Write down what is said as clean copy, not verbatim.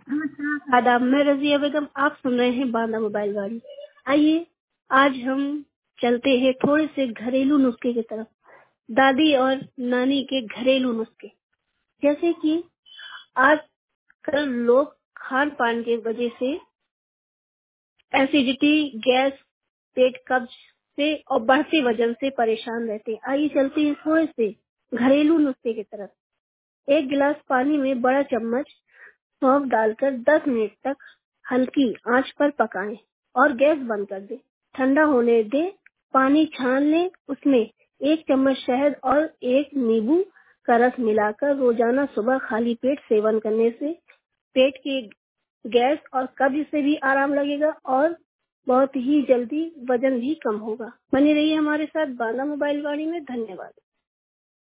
नमस्कार आदाब, मैं रज़िया बेगम। आप सुन रहे हैं बांदा मोबाइल वाली। आइए आज हम चलते हैं थोड़े से घरेलू नुस्खे की तरफ। दादी और नानी के घरेलू नुस्खे, जैसे कि आजकल लोग खान पान के वजह से एसिडिटी, गैस, पेट कब्ज से और बढ़ते वजन से परेशान रहते हैं। आइए चलते हैं थोड़े से घरेलू नुस्खे की तरफ। 1 गिलास पानी में बड़ा चम्मच सौंफ डालकर 10 मिनट तक हल्की आंच पर पकाएं और गैस बंद कर दें। ठंडा होने दें। पानी छान लें। उसमें 1 चम्मच शहद और 1 नींबू का रस मिलाकर रोजाना सुबह खाली पेट सेवन करने से पेट की गैस और कब्ज से भी आराम लगेगा और बहुत ही जल्दी वजन भी कम होगा। बने रहिए हमारे साथ बांदा मोबाइल वाणी में। धन्यवाद।